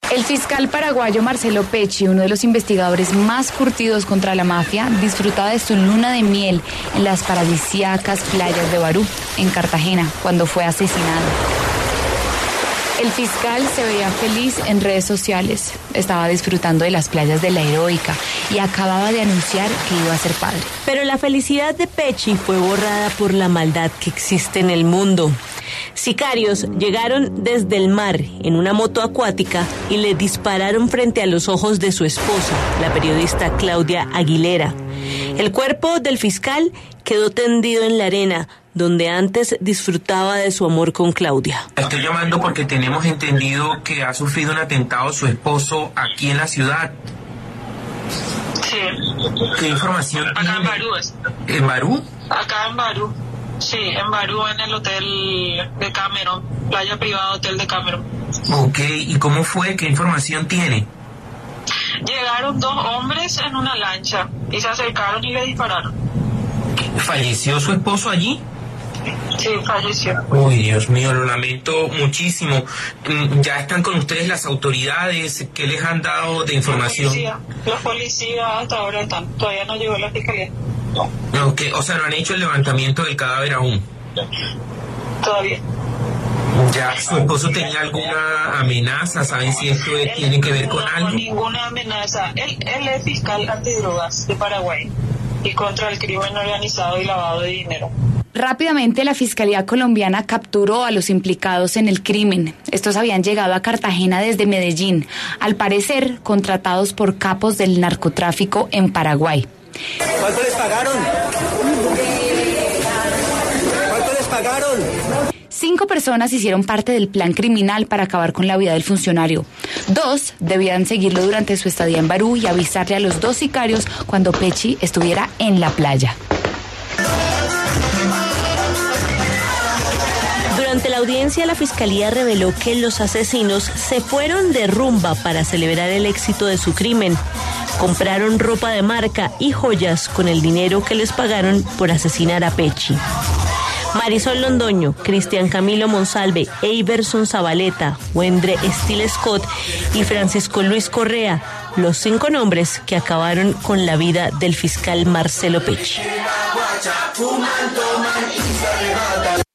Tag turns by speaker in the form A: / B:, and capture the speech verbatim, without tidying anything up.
A: El fiscal paraguayo Marcelo Pecci, uno de los investigadores más curtidos contra la mafia, disfrutaba de su luna de miel en las paradisíacas playas de Barú, en Cartagena, cuando fue asesinado. El fiscal se veía feliz en redes sociales, estaba disfrutando de las playas de La Heroica y acababa de anunciar que iba a ser padre.
B: Pero la felicidad de Pecci fue borrada por la maldad que existe en el mundo. Sicarios llegaron desde el mar en una moto acuática y le dispararon frente a los ojos de su esposa, la periodista Claudia Aguilera. El cuerpo del fiscal quedó tendido en la arena, donde antes disfrutaba de su amor con Claudia.
C: Estoy llamando porque tenemos entendido que ha sufrido un atentado su esposo aquí en la ciudad.
D: Sí.
C: ¿Qué información
D: Acá
C: tiene?
D: en Barú. Es.
C: ¿En Barú?
D: Acá en Barú. Sí, en Barú, en el hotel de Cameron, playa privada Hotel de Cameron.
C: Ok, ¿y cómo fue? ¿Qué información tiene?
D: Llegaron dos hombres en una lancha y se acercaron y le dispararon.
C: ¿Falleció su esposo allí?
D: Sí, falleció.
C: Uy, Dios mío, lo lamento muchísimo. ¿Ya están con ustedes las autoridades? ¿Qué les han dado de información?
D: Los policías, los policías hasta ahora están, todavía no llegó la fiscalía.
C: Okay, o sea, no han hecho el levantamiento del cadáver aún.
D: Todavía.
C: ¿Ya su esposo tenía alguna amenaza? ¿Saben si esto
D: Él,
C: tiene que ver
D: no,
C: con algo?
D: Ninguna amenaza. Él, él es fiscal antidrogas de Paraguay y contra el crimen organizado y lavado de dinero.
A: Rápidamente la Fiscalía colombiana capturó a los implicados en el crimen. Estos habían llegado a Cartagena desde Medellín, al parecer contratados por capos del narcotráfico en Paraguay.
E: ¿Cuánto les pagaron? ¿Cuánto les pagaron?
A: Cinco personas hicieron parte del plan criminal para acabar con la vida del funcionario. Dos debían seguirlo durante su estadía en Barú y avisarle a los dos sicarios cuando Pecci estuviera en la playa.
B: Durante la audiencia, la fiscalía reveló que los asesinos se fueron de rumba para celebrar el éxito de su crimen. Compraron ropa de marca y joyas con el dinero que les pagaron por asesinar a Pecci. Marisol Londoño, Cristian Camilo Monsalve, Eiberson Zabaleta, Wendre Steele Scott y Francisco Luis Correa, los cinco nombres que acabaron con la vida del fiscal Marcelo Pecci.